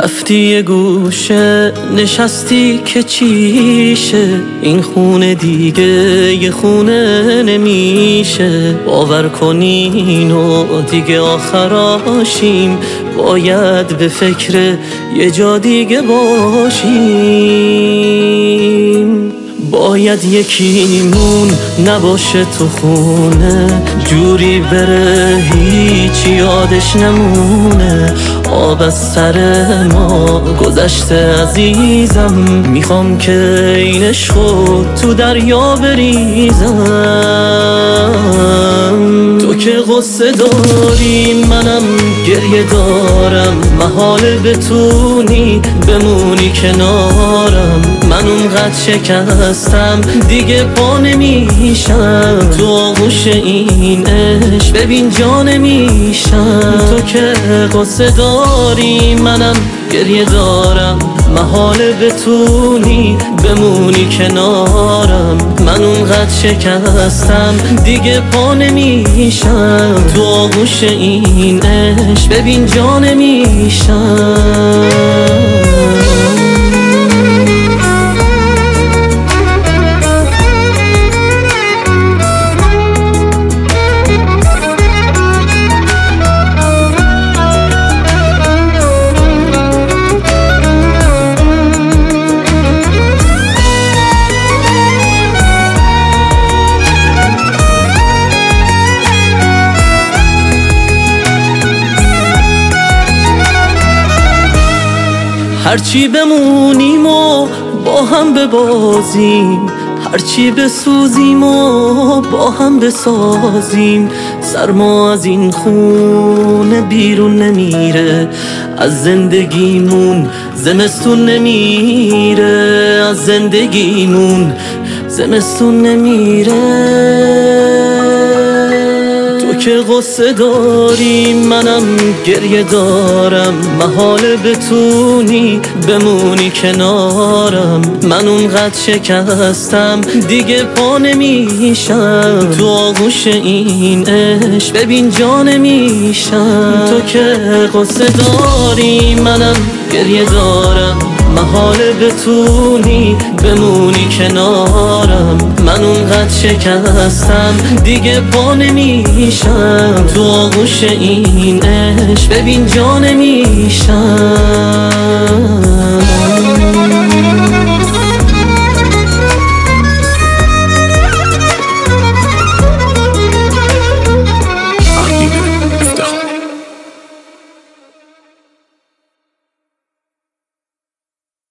رفتی یه گوشه نشستی که چیشه، این خونه دیگه یه خونه نمیشه. باور کنین و دیگه آخراشیم، باید به فکر یه جا دیگه باشیم. باید یکیمون نباشه تو خونه، جوری بره هیچ یادش نمونه. آب از سر ما گذشته عزیزم، میخوام که این عشقو تو دریا بریزم. تو که غصه داری منم گریه دارم، محاله بتونی بمونی کنارم. من اونقدر شکستم دیگه پا نمیشم، تو آغوش این عشق ببین جا نمیشم. تو که غصه داری منم گریه دارم، محاله بتونی بمونی کنارم. من اونقدر شکستم دیگه پا نمیشم، تو آغوش این عشق ببین جا نمیشم. هرچی بمونیم و با هم ببازیم، هرچی بسوزیم و با هم بسازیم. سرما از این خونه بیرون نمیره، از زندگیمون زمستون نمیره، از زندگیمون زمستون نمیره. تو که غصه داری منم گریه دارم، محاله بتونی بمونی کنارم. من اونقدر شکستم دیگه پا نمیشم، تو آغوش این عشق ببین جا نمیشم. تو که غصه داری منم گریه دارم، محاله بتونی بمونی کنارم. من اونقدر شکستم دیگه پا نمیشم، تو آغوش این عشق ببین جا نمیشم.